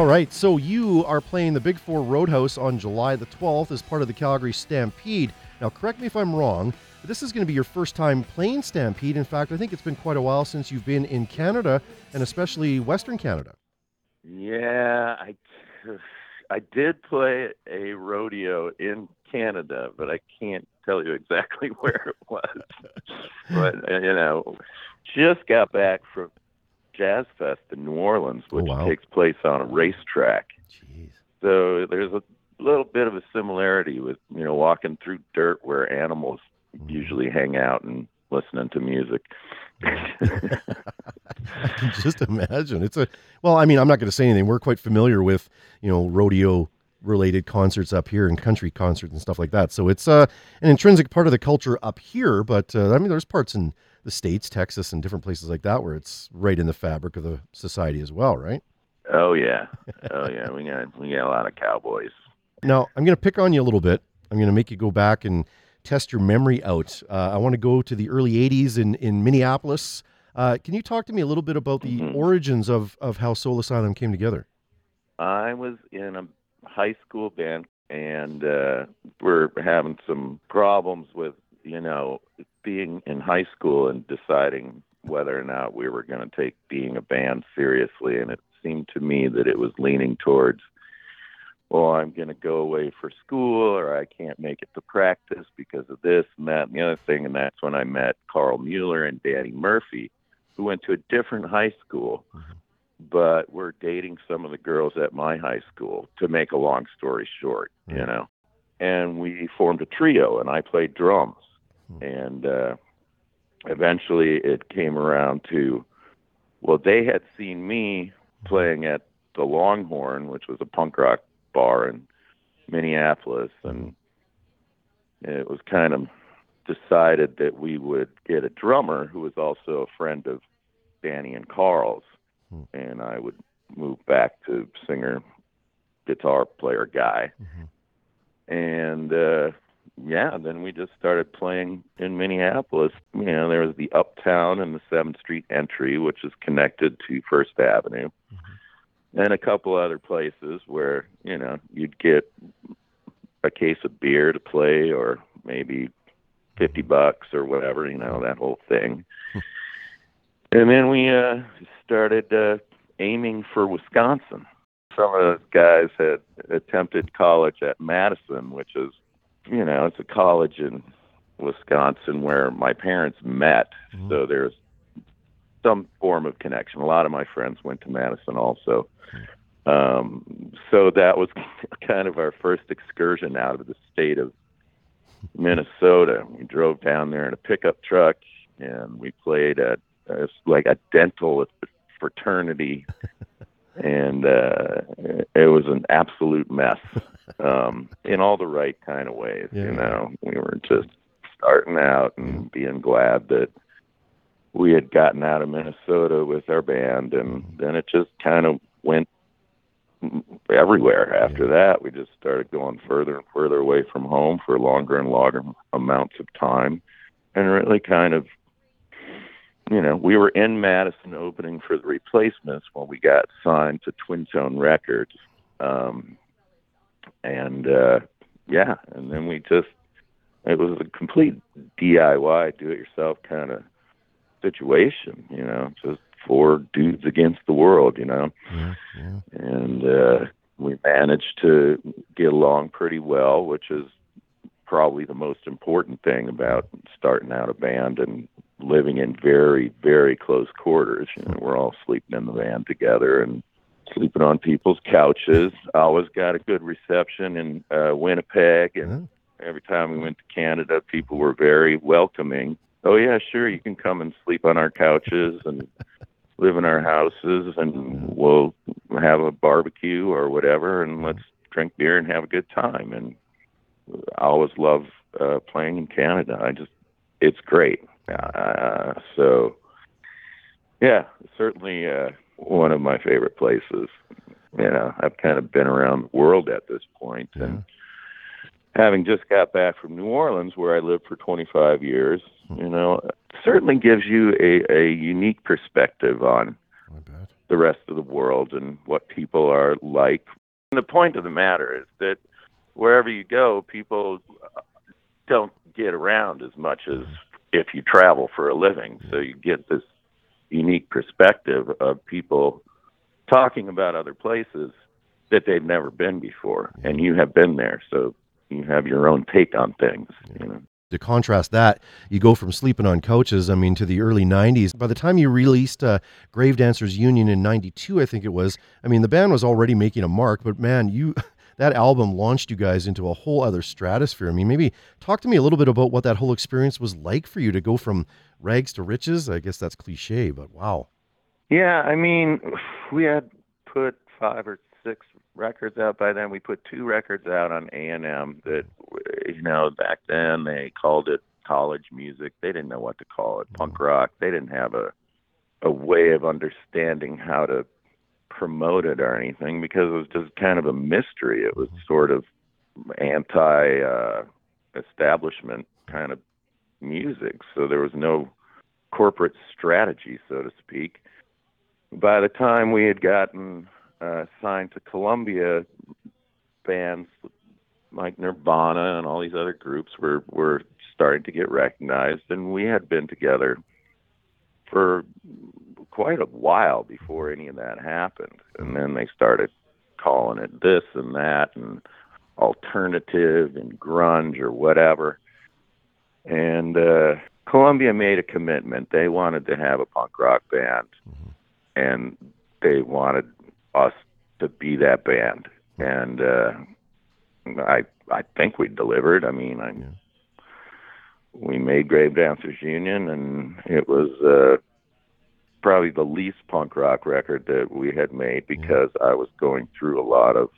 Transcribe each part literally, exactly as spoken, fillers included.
right, so you are playing the Big Four Roadhouse on July the twelfth as part of the Calgary Stampede. Now, correct me if I'm wrong, but this is going to be your first time playing Stampede. In fact, I think it's been quite a while since you've been in Canada, and especially Western Canada. Yeah, I, I did play a rodeo in Canada, but I can't tell you exactly where it was. But, you know, just got back from Jazz Fest in New Orleans, which oh, wow. takes place on a racetrack. Jeez. So there's a little bit of a similarity with, you know, walking through dirt where animals mm. usually hang out and listening to music. I can just imagine. It's a well, I mean, I'm not going to say anything. We're quite familiar with, you know, rodeo related concerts up here and country concerts and stuff like that. So it's uh, an intrinsic part of the culture up here. But uh, I mean, there's parts in the States, Texas, and different places like that where it's right in the fabric of the society as well, right? Oh yeah, oh yeah. We got we got a lot of cowboys. Now I'm going to pick on you a little bit. I'm going to make you go back and test your memory out. Uh, I want to go to the early eighties in in Minneapolis. Uh, can you talk to me a little bit about the mm-hmm. origins of of how Soul Asylum came together? I was in a high school band, and uh, we're having some problems with, you know, being in high school and deciding whether or not we were going to take being a band seriously. And it seemed to me that it was leaning towards, well, I'm going to go away for school, or I can't make it to practice because of this and that and the other thing. And that's when I met Carl Mueller and Danny Murphy, who went to a different high school, mm-hmm. but were dating some of the girls at my high school, to make a long story short, mm-hmm. you know. And we formed a trio, and I played drums. Mm-hmm. And uh, eventually it came around to, well, they had seen me playing at the Longhorn, which was a punk rock bar in Minneapolis, and it was kind of decided that we would get a drummer who was also a friend of Danny and Carl's, hmm. and I would move back to singer, guitar player guy. Mm-hmm. And uh, yeah, then we just started playing in Minneapolis. You know, there was the Uptown and the seventh Street entry, which is connected to First Avenue. Mm-hmm. And a couple other places where, you know, you'd get a case of beer to play, or maybe fifty bucks or whatever, you know, that whole thing. And then we uh, started uh, aiming for Wisconsin. Some of those guys had attempted college at Madison, which is, you know, it's a college in Wisconsin where my parents met. Mm-hmm. So there's some form of connection. A lot of my friends went to Madison also. Um, so that was kind of our first excursion out of the state of Minnesota. We drove down there in a pickup truck, and we played at uh, like a dental fraternity, and uh, it was an absolute mess um, in all the right kind of ways. Yeah. You know, we were just starting out and being glad that we had gotten out of Minnesota with our band, and then it just kind of went everywhere after yeah. that. We just started going further and further away from home for longer and longer amounts of time, and really kind of, you know, we were in Madison opening for the Replacements when we got signed to Twin Tone Records, um, and uh, yeah, and then we just, it was a complete D I Y, do-it-yourself kind of situation, you know, just four dudes against the world, you know. Yeah, yeah. And uh, we managed to get along pretty well, which is probably the most important thing about starting out a band and living in very, very close quarters. You know, we're all sleeping in the van together and sleeping on people's couches. I always got a good reception in uh, Winnipeg, and yeah. every time we went to Canada, people were very welcoming. Oh, yeah, sure, you can come and sleep on our couches and live in our houses, and we'll have a barbecue or whatever, and let's drink beer and have a good time. And I always love uh, playing in Canada. I just, it's great. Uh, so, yeah, certainly uh, one of my favorite places. You know, I've kind of been around the world at this point, yeah. and having just got back from New Orleans, where I lived for twenty-five years, you know, certainly gives you a, a unique perspective on the rest of the world and what people are like. And the point of the matter is that wherever you go, people don't get around as much as if you travel for a living. So you get this unique perspective of people talking about other places that they've never been before, and you have been there, so you have your own take on things. Yeah. You know? To contrast that, you go from sleeping on couches, I mean, to the early nineties. By the time you released uh, Grave Dancers Union in ninety-two, I think it was, I mean, the band was already making a mark, but man, you that album launched you guys into a whole other stratosphere. I mean, maybe talk to me a little bit about what that whole experience was like for you to go from rags to riches. I guess that's cliche, but wow. Yeah, I mean, we had put five or six records out by then. We put two records out on A and M that, you know, back then they called it college music. They didn't know what to call it, punk rock. They didn't have a a way of understanding how to promote it or anything because it was just kind of a mystery. It was sort of anti uh, establishment kind of music. So there was no corporate strategy, so to speak. By the time we had gotten uh, signed to Columbia, bands like Nirvana and all these other groups were, were starting to get recognized, and we had been together for quite a while before any of that happened. And then they started calling it this and that and alternative and grunge or whatever. And uh, Columbia made a commitment. They wanted to have a punk rock band, mm-hmm. and they wanted us to be that band. And uh, I I think we delivered. I mean, I, yeah. we made Grave Dancers Union, and it was uh, probably the least punk rock record that we had made because yeah. I was going through a lot of,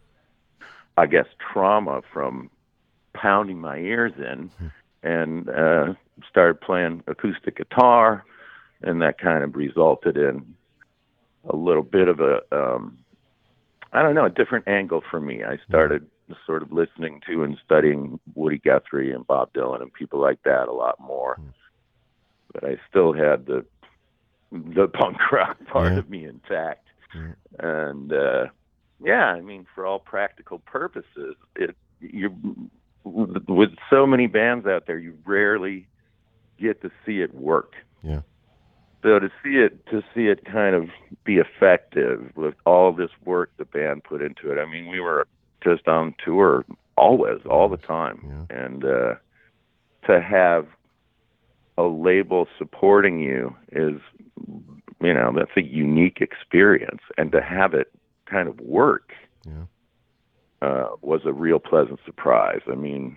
I guess, trauma from pounding my ears in. Mm-hmm. and uh, started playing acoustic guitar, and that kind of resulted in a little bit of a, um, I don't know, a different angle for me. I started sort of listening to and studying Woody Guthrie and Bob Dylan and people like that a lot more. But I still had the the punk rock part yeah. of me intact. Yeah. And, uh, yeah, I mean, for all practical purposes, it you're... with so many bands out there, you rarely get to see it work. Yeah. So to see it, to see it kind of be effective with all this work the band put into it. I mean, we were just on tour always, all the time, yeah. and uh, to have a label supporting you is, you know, that's a unique experience, and to have it kind of work. Yeah. Uh, was a real pleasant surprise. I mean,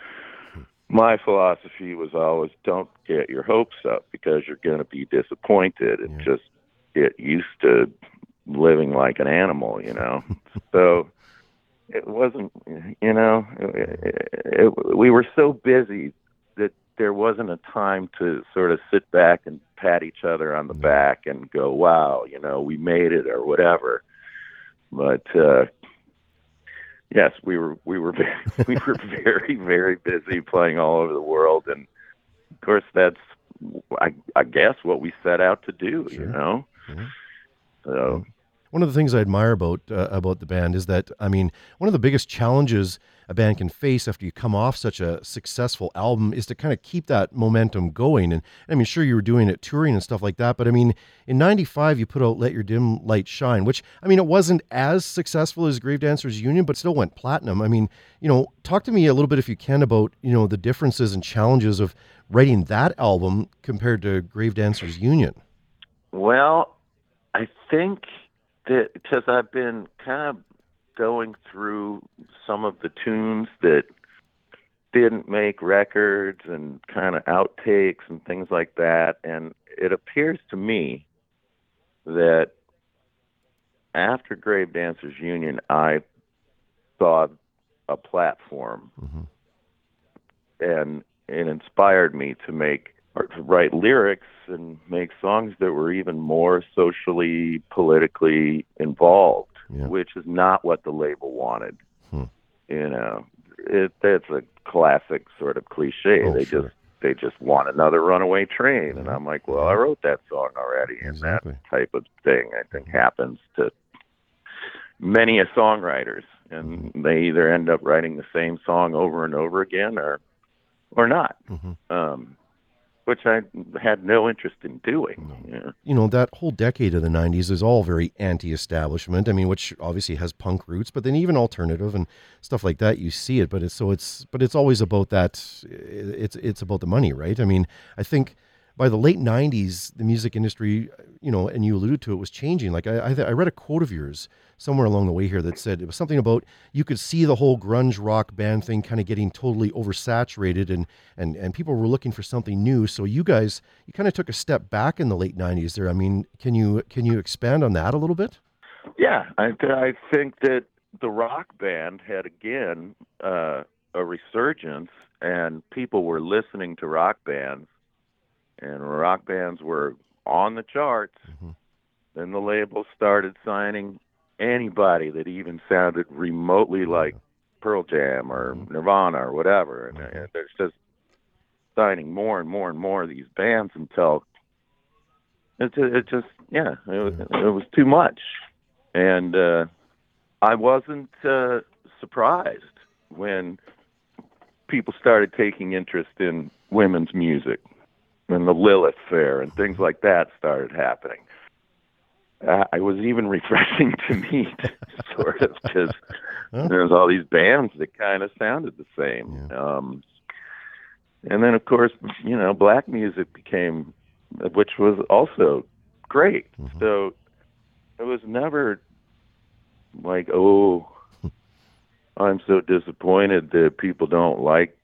my philosophy was always don't get your hopes up because you're going to be disappointed and yeah. just get used to living like an animal, you know. So it wasn't, you know, it, it, we were so busy that there wasn't a time to sort of sit back and pat each other on the yeah. back and go, wow, you know, we made it or whatever. But, uh, yes, we were we were very, we were very very busy playing all over the world, and of course that's I, I guess what we set out to do. Sure. You know, mm-hmm. so. One of the things I admire about uh, about the band is that, I mean, one of the biggest challenges a band can face after you come off such a successful album is to kind of keep that momentum going. And I mean, sure, you were doing it touring and stuff like that, but I mean, in ninety-five, you put out Let Your Dim Light Shine, which, I mean, it wasn't as successful as Grave Dancers Union, but still went platinum. I mean, you know, talk to me a little bit, if you can, about, you know, the differences and challenges of writing that album compared to Grave Dancers Union. Well, I think that because I've been kind of going through some of the tunes that didn't make records and kind of outtakes and things like that, and it appears to me that after Grave Dancers Union, I saw a platform, mm-hmm. and it inspired me to make or to write lyrics and make songs that were even more socially, politically involved, yeah. which is not what the label wanted. Hmm. You know, it, that's a classic sort of cliche. Oh, they sure. just they just want another Runaway Train. And I'm like, well, I wrote that song already. And Exactly. that type of thing, I think, happens to many a songwriters. And they either end up writing the same song over and over again or or not. Mm-hmm. Um, which I had no interest in doing. No. Yeah. You know, that whole decade of the nineties is all very anti-establishment. I mean, which obviously has punk roots, but then even alternative and stuff like that, you see it. But it's so it's but it's always about that. It's it's about the money, right? I mean, I think by the late nineties, the music industry, you know, and you alluded to it, was changing. Like I I, I read a quote of yours somewhere along the way here that said it was something about you could see the whole grunge rock band thing kind of getting totally oversaturated, and and and people were looking for something new. So you guys, you kind of took a step back in the late nineties there. I mean, can you can you expand on that a little bit? Yeah, I, I think that the rock band had, again, uh, a resurgence, and people were listening to rock bands, and rock bands were on the charts. Mm-hmm. Then the label started signing anybody that even sounded remotely like Pearl Jam or Mm-hmm. Nirvana or whatever. And Mm-hmm. uh, there's just signing more and more and more of these bands until it, it just, yeah, it was, it was too much. And uh, I wasn't uh, surprised when people started taking interest in women's music, and the Lilith Fair and things like that started happening. Uh, it was even refreshing to me, sort of, because Huh? there's all these bands that kind of sounded the same. Yeah. Um, and then, of course, you know, black music became, which was also great. Mm-hmm. So it was never like, oh, I'm so disappointed that people don't like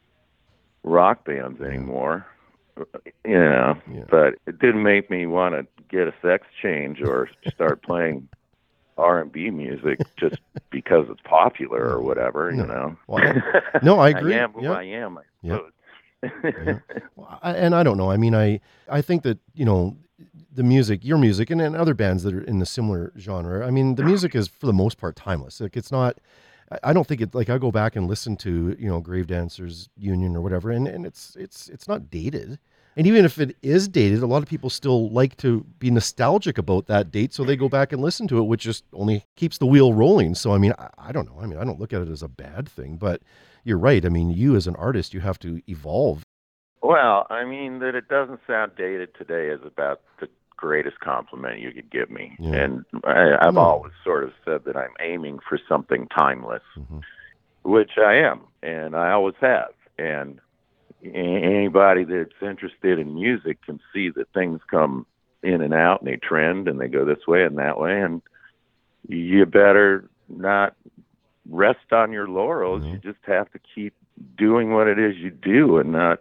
rock bands anymore. You know, Yeah. but it didn't make me want to get a sex change or start playing R and B music just because it's popular or whatever. No. You know. Well, I- no, I agree. I am who Yeah. I am, I Yeah. suppose. Yeah. Well, I, and I don't know. I mean, I I think that, you know, the music, your music, and, and other bands that are in the similar genre. I mean, the music is for the most part timeless. Like it's not. I- I don't think it. Like I go back and listen to, you know, Grave Dancers Union or whatever, and, and it's it's it's not dated. And even if it is dated, a lot of people still like to be nostalgic about that date, so they go back and listen to it, which just only keeps the wheel rolling. So I mean, I, I don't know. I mean, I don't look at it as a bad thing, but you're right. I mean, you as an artist, you have to evolve. Well, I mean, that it doesn't sound dated today is about the greatest compliment you could give me. Yeah. And I, I've No. always sort of said that I'm aiming for something timeless, Mm-hmm. which I am, and I always have. And a- anybody that's interested in music can see that things come in and out, and they trend, and they go this way and that way, and you better not rest on your laurels. Mhm. You just have to keep doing what it is you do and not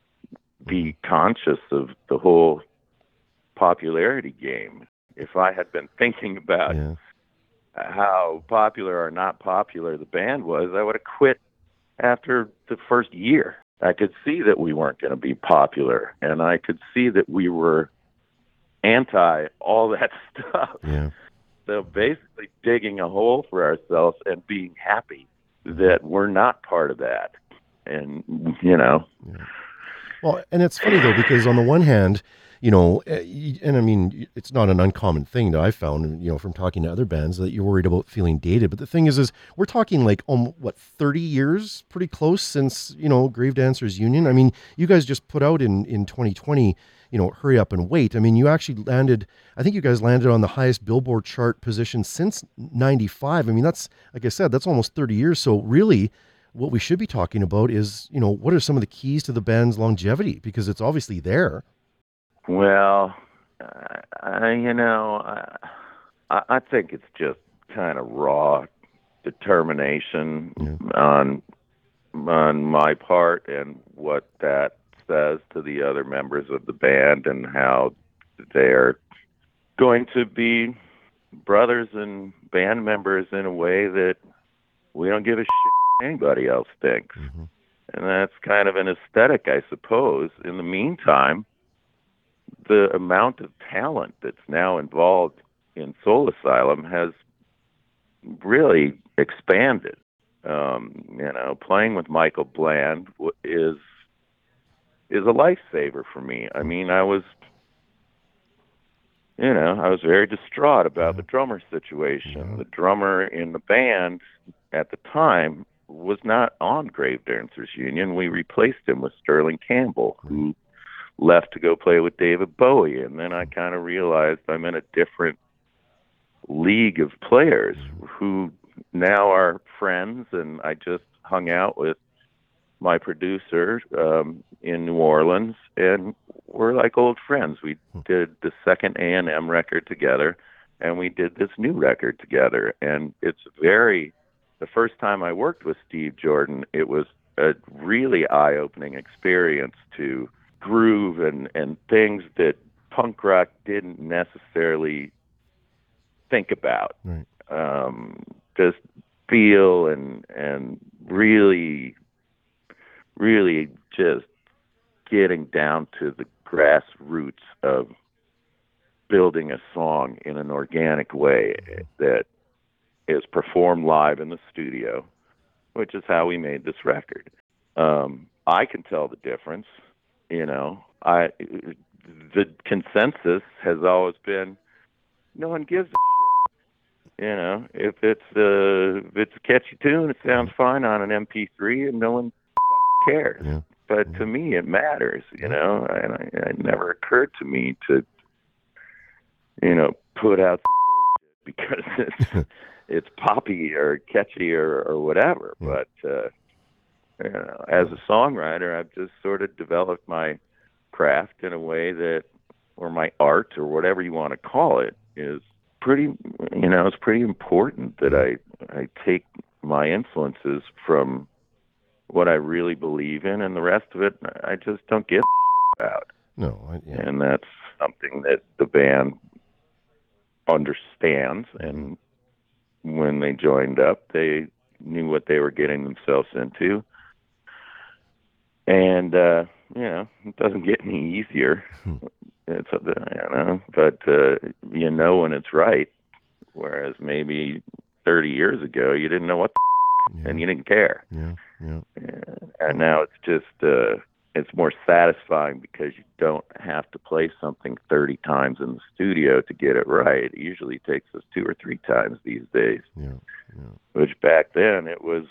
be conscious of the whole popularity game. If I had been thinking about Yeah. how popular or not popular the band was, I would have quit after the first year. I could see that we weren't going to be popular, and I could see that we were anti all that stuff. Yeah. So basically digging a hole for ourselves and being happy that we're not part of that. And, you know. Yeah. Well, and it's funny though, because on the one hand, you know, uh, y- and I mean, it's not an uncommon thing that I found, you know, from talking to other bands, that you're worried about feeling dated. But the thing is, is we're talking like, um, what, thirty years, pretty close since, you know, Grave Dancers Union. I mean, you guys just put out in, in twenty twenty, you know, Hurry Up and Wait. I mean, you actually landed, I think you guys landed on the highest Billboard chart position since ninety-five. I mean, that's, like I said, that's almost thirty years. So really, what we should be talking about is, you know, what are some of the keys to the band's longevity? Because it's obviously there. Well, uh, I, you know, I, I think it's just kind of raw determination Yeah. on on my part, and what that says to the other members of the band, and how they're going to be brothers and band members in a way that we don't give a shit what anybody else thinks. Mm-hmm. And that's kind of an aesthetic, I suppose. In the meantime, the amount of talent that's now involved in Soul Asylum has really expanded. Um, you know, playing with Michael Bland w- is is a lifesaver for me. I mean, I was, you know, I was very distraught about the drummer situation. Yeah. The drummer in the band at the time was not on Grave Dancers Union. We replaced him with Sterling Campbell, who left to go play with David Bowie. And then I kind of realized I'm in a different league of players who now are friends, and I just hung out with my producer um, in New Orleans, and we're like old friends. We did the second A and M record together, and we did this new record together. And it's very, the first time I worked with Steve Jordan, it was a really eye-opening experience to groove and, and things that punk rock didn't necessarily think about. Right. Um, just feel and and really, really just getting down to the grassroots of building a song in an organic way that is performed live in the studio, which is how we made this record. Um, I can tell the difference. You know, I the consensus has always been no one gives a shit. You know, if it's uh, if it's a catchy tune, it sounds fine on an M P three, and no one cares. Yeah. But to me, it matters. You know, and I, it never occurred to me to, you know, put out some bullshit because it's it's poppy or catchy or, or whatever. Yeah. But uh, you know, as a songwriter, I've just sort of developed my craft in a way that, or my art, or whatever you want to call it, is pretty, you know, it's pretty important that I, I take my influences from what I really believe in, and the rest of it, I just don't give a shit about. No. I, yeah. And that's something that the band understands. And when they joined up, they knew what they were getting themselves into. And, uh, you know, it doesn't get any easier. It's, I don't know, but uh, you know when it's right. Whereas maybe thirty years ago, you didn't know what the Yeah. and you didn't care. Yeah. Yeah. And now it's just, uh, it's more satisfying because you don't have to play something thirty times in the studio to get it right. It usually takes us two or three times these days. Yeah. Yeah. Which back then it was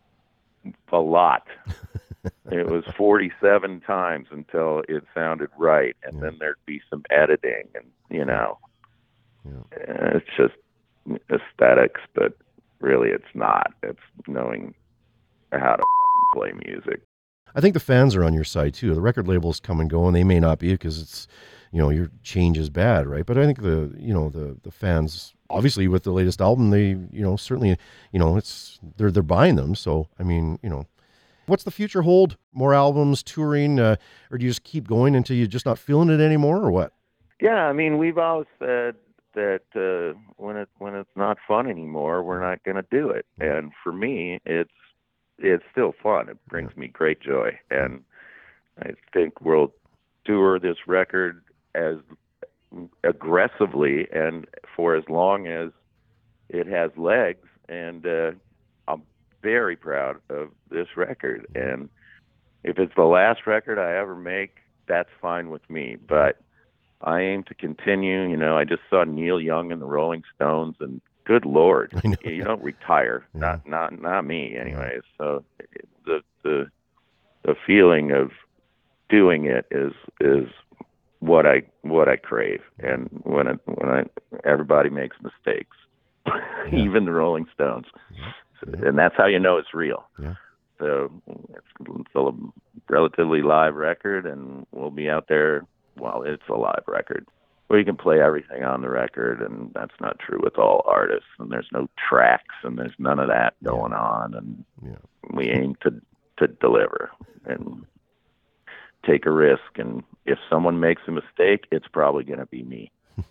a lot. It was forty-seven times until it sounded right, and Yeah. then there'd be some editing, and you know, Yeah. uh, it's just aesthetics, but really it's not. It's knowing how to fucking play music. I think the fans are on your side too. The record labels come and go, and they may not be because it's, you know, your change is bad, right? But I think the, you know, the the fans, obviously with the latest album, they, you know, certainly, you know, it's they're they're buying them. So I mean, you know, what's the future hold? More albums, touring, uh, or do you just keep going until you're just not feeling it anymore, or what? Yeah, I mean, we've always said that uh, when it when it's not fun anymore, we're not going to do it. And for me, it's it's still fun. It brings me great joy, and I think we'll tour this record as aggressively and for as long as it has legs. And uh, I'm very proud of this record. And if it's the last record I ever make, that's fine with me. But I aim to continue. You know, I just saw Neil Young and the Rolling Stones, and good Lord, you don't retire. Yeah. Not, not, not me, anyways. So the the the feeling of doing it is is what I what I crave. And when it, when I everybody makes mistakes, Yeah. even the Rolling Stones, Yeah. and that's how you know it's real. Yeah. So it's, it's a relatively live record, and we'll be out there. Well, it's a live record. Well, you can play everything on the record, and that's not true with all artists. And there's no tracks, and there's none of that going Yeah. on. And Yeah. we aim to to deliver and take a risk. And if someone makes a mistake, it's probably going to be me.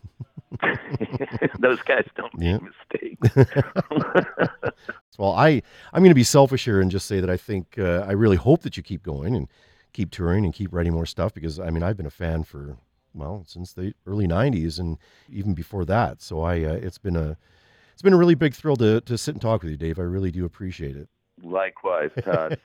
Those guys don't Yeah. make mistakes. Well, I, I'm going to be selfish here and just say that I think, uh, I really hope that you keep going and keep touring and keep writing more stuff, because, I mean, I've been a fan for, well, since the early nineties and even before that. So I, uh, it's been a, it's been a really big thrill to, to sit and talk with you, Dave. I really do appreciate it. Likewise, Todd.